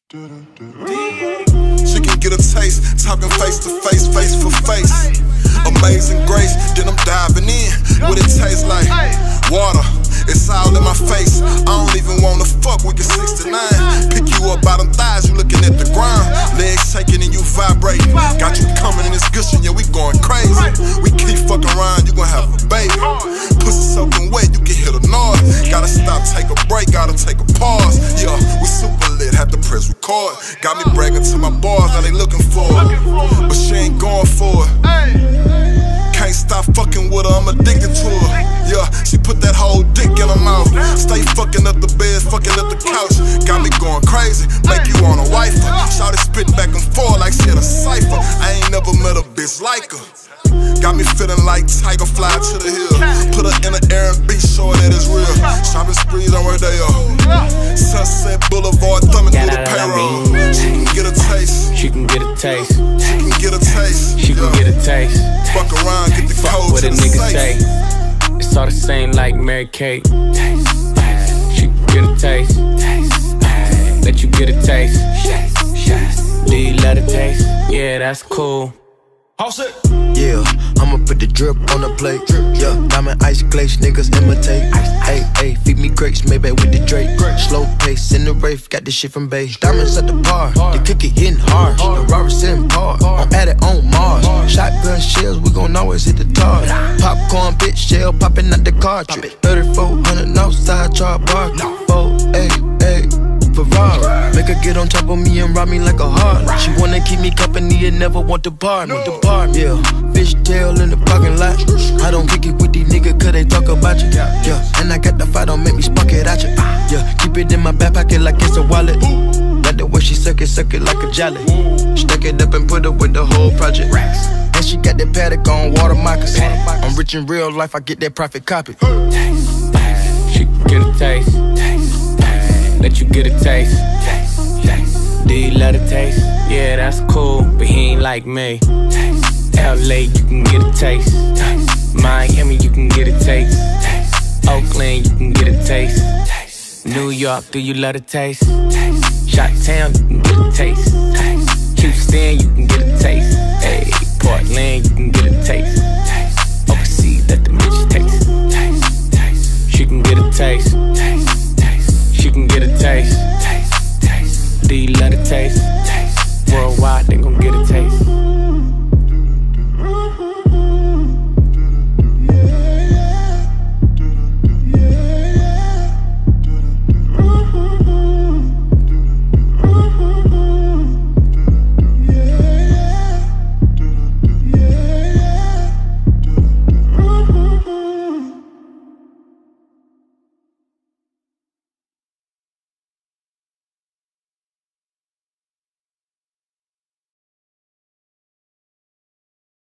She can get a taste, talking face to face, face for face. Amazing grace, then I'm diving in. What it tastes like? Water, it's all in my face. I don't even wanna fuck with the 69. Pick you up by them thighs, you looking at the ground. Legs shaking and you vibrating. Got you coming in this gushing, yeah, we going crazy. We keep fucking around, you gon' have a baby. Pussy soaking wet, you can hear the noise. Gotta stop, take a break, gotta take a pause. Yeah, we super lit, have to press record. Got me bragging to my boys, now they looking for it. But she ain't going for it. Can't stop fucking with her, I'm addicted to her. Yeah, she put that whole dick in her mouth. Stay fucking up the bed, fucking up the couch. Got me going crazy, make you want a wife. Shawty spitting back and forth like she had a cipher. I ain't never met a bitch like her. Got me feeling like Tiger fly to the hill. Put her in the air and beat, showing that it's real. Shopping sprees on where they are. Sunset Boulevard, thumbing through the payroll. She can get a taste. She can get a taste. She can get a taste. She can get a taste. Fuck around, get the code what to a the nigga safe. say. It's all the same like Mary Kate. She can get a taste. Let you get a taste. Do you love the taste? Yeah, that's cool. Yeah, I'ma put the drip on the plate. Yeah, diamond ice glaze, niggas imitate. Hey, hey, feed me grapes, maybe with the Drake. Slow pace in the Wraith, got this shit from base. Diamonds at the bar, the cookie hitting hard. The Robert sitting hard, I'm at it on Mars. Shotgun shells, we gon' always hit the tar. Popcorn, bitch, shell popping out the cartridge. 3400 outside, char bar. 488. Ferrari. Make her get on top of me and rob me like a heart. She wanna keep me company and never want to part me. Yeah, fishtail in the parking lot. I don't kick it with these niggas cause they talk about you. Yeah, and I got the fight, don't make me spark it at you. Yeah, keep it in my back pocket like it's a wallet. Like the way she suck it like a jelly. Stack it up and put it with the whole project. And she got that paddock on water moccasins. I'm rich in real life, I get that profit copy. She can get a taste. Let you get a taste. Do you love the taste? Yeah, that's cool, but he ain't like me. LA, you can get a taste. Miami, you can get a taste. Oakland, you can get a taste. New York, do you love the taste? Chi-Town, you can get a taste. Houston, you can get a taste. Hey, Portland, you can get a taste. Overseas, let the bitch taste. She can get a taste. She can get a taste. Do you love the taste? Worldwide, they gon' get a taste.